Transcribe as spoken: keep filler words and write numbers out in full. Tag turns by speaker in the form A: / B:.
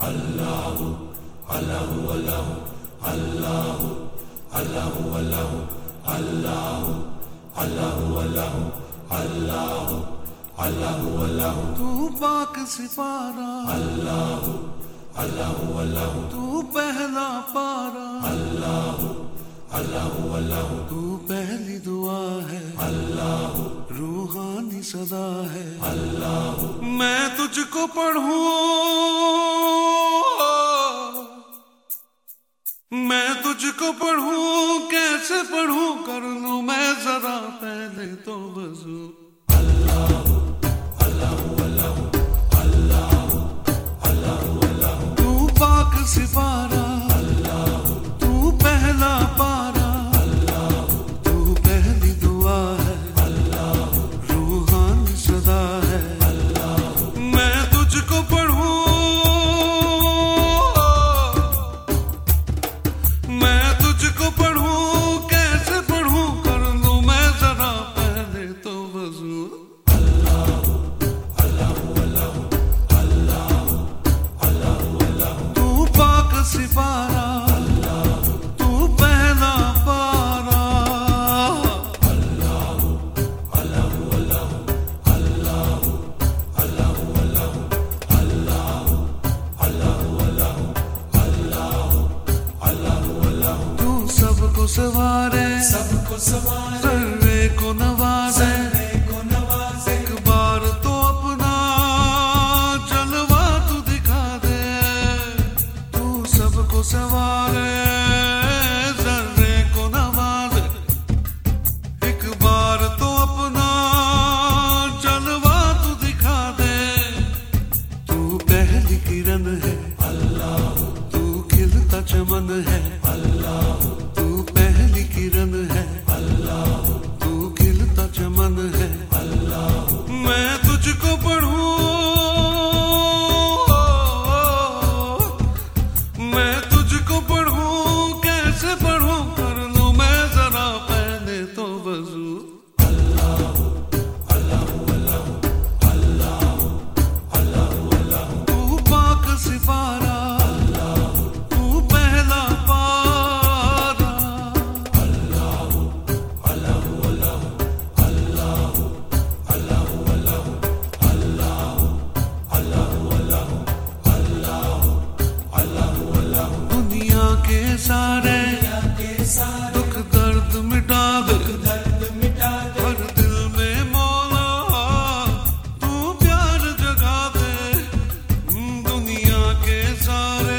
A: Allahu, Allahu, Allahu, Allahu, Allahu, Allahu, Allahu, Allahu, Allahu, Allahu, Allahu, Allahu.
B: तू पाक Sipara
A: Allahu, Allahu, Allahu.
B: तू पहला पारा
A: Allahu, Allahu, Allahu.
B: तू पहली दुआ है
A: Allahu,
B: रूहानी सदा है
A: Allahu.
B: मैं तुझको पढ़ूं मैं तुझको पढ़ूं कैसे पढ़ूं कर लूं मैं जरा पहले तो वजू
A: Allahu, Allahu, Allahu, Allahu, Allahu, Allahu.
B: तू पाक सिपारा
A: Allahu,
B: तू पहला पारा
A: Allahu,
B: तू पहली दुआ है
A: Allahu,
B: रूहानी सदा है
A: Allahu.
B: मैं तुझको पढ़ूं मैं तुझको पढ़ूं कैसे पढ़ूं कर लूं मैं जरा पहले तो वजू
A: Allahu, Allahu, Allahu, Allahu, Allahu, Allahu.
B: तू पाक सिपारा
A: Allahu,
B: तू पहला पारा
A: Allahu, Allahu, Allahu, Allahu, Allahu, Allahu, Allahu, Allahu, Allahu, Allahu, Allahu, Allahu.
B: तू सबको सवारे
A: सबको सवारे
B: सर्वे को नवाजे
A: को नवाजे
B: एक बार तो अपना जलवा तू दिखा दे तू सबको सवारे सर्वे को नवाजे एक बार तो अपना जलवा तू दिखा दे तू पहली किरण है
A: Allahu,
B: तू खिलता चमन है
A: Allahu,
B: तू पहली किरण है
A: Allahu,
B: तू खिलता चमन है
A: Allahu.
B: मैं तुझको पढ़ूं मैं तुझको पढ़ूं कैसे पढ़ूं कर लूं मैं जरा पहले तो वजू
A: Allahu, Allahu, Allahu, Allahu, Allahu, Allahu.
B: तू पाक सिपारा
A: Allahu,
B: तू पहला पारा
A: Allahu, Allahu, Allahu, Allahu, Allahu, Allahu, Allahu, Allahu, Allahu, Allahu, Allahu, Allahu.
B: दुनिया के सारे
A: के सारे
B: दुख दर्द मिटा दे
A: दर्द मिटा दे
B: हर दिल में मौला तू प्यार जगा दे दुनिया के सारे